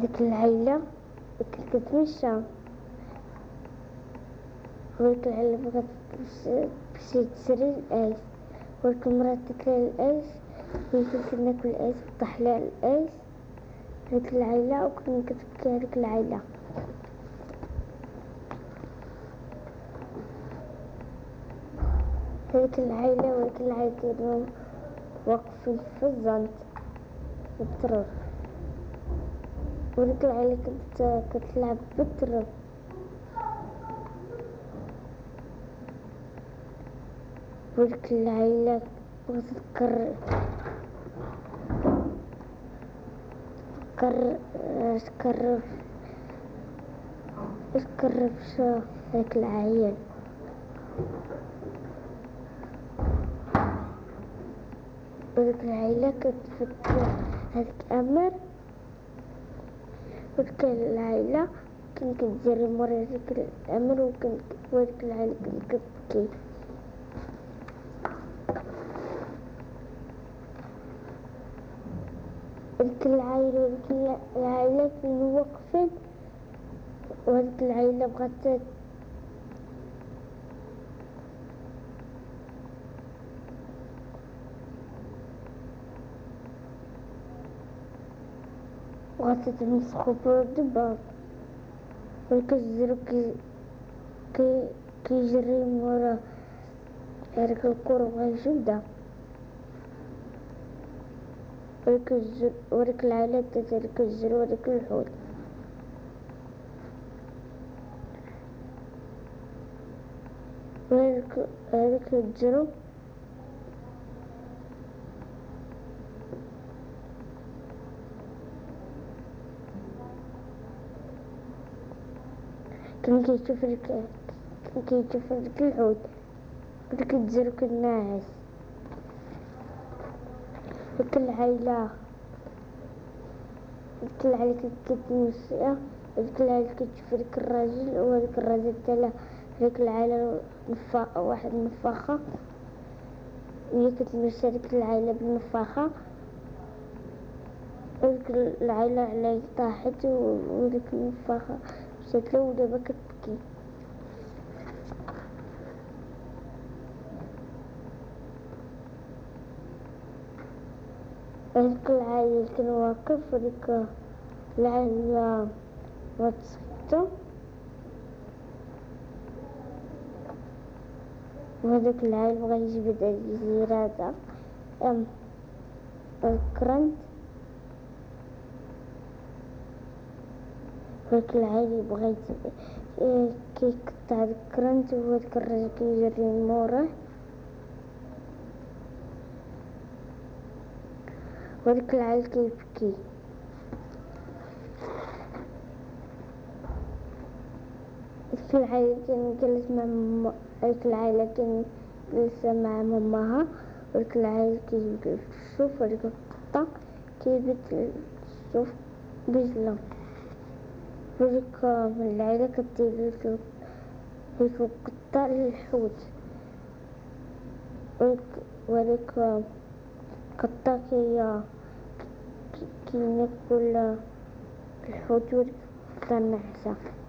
هذيك العيلة كنت كتمشى، وهذيك العيلة بغات تمشي تشري الآيس، وهذيك المرا تاكل الآيس، هي كنت ناكل الآيس وطاح لها الآيس هذيك العيلة، وكنا كتبكي هذيك العيلة. هذيك العيلة وهذيك العيلة كانوا واقفين في الزنط في التراب، وهذيك العيلة كانت كتلعب بالتراب، وهذيك العيلة بغات تقرب هذيك العيال. وهذيك العيلة كتفكر هذيك أمر، وهذيك العيلة كانت كتجري مورا هذيك الأمر، وهذيك العيلة كانت كتبكي. هذيك العيلة وهذيك العيلة كانوا واقفين، وهذيك العيلة بغات تمسخو بالضباب، وهذيك الزرو كيجري مورا هذيك الكرة بغا يشدها، وهذيك العيلة دات هذيك الزرو وهذيك الحوت. وهذيك الزرو كان كيشوف هذيك الحوت، وديك الزرو كان ناعس. هذيك العيلة كانت كتمشى، هذيك العيلة كتشوف هذيك الراجل، وهذيك الراجل تالا هذيك العيلة واحد النفاخة، وهي كتمشى هذيك العيلة بالنفاخة، هذيك العيلة علاه طاحت، وهذيك النفاخة مشات لها ودابا كتبكي. هذيك العيلة كان واقف، وهذيك العيلة غتسكتو، وهذاك العيل بغا يجبد هاد الجزيرة هادا الكرنت، وهاك العيل بغا كيقطع هاد الكرنت، وهاداك الراجل كيجري موراه، وهاداك العيل كيبكي. هاديك العيلة كان جالس مع هاديك العيلة كان جالسة مع ماماها، وهاديك العيل كيجبد الشوف، وهاديك القطة كيجبد الشوف بجلة، وهاديك العيلة كدير هاديك القطة للحوت، وهاديك القطة كيناكل الحوت، وهاديك القطة ناعسة.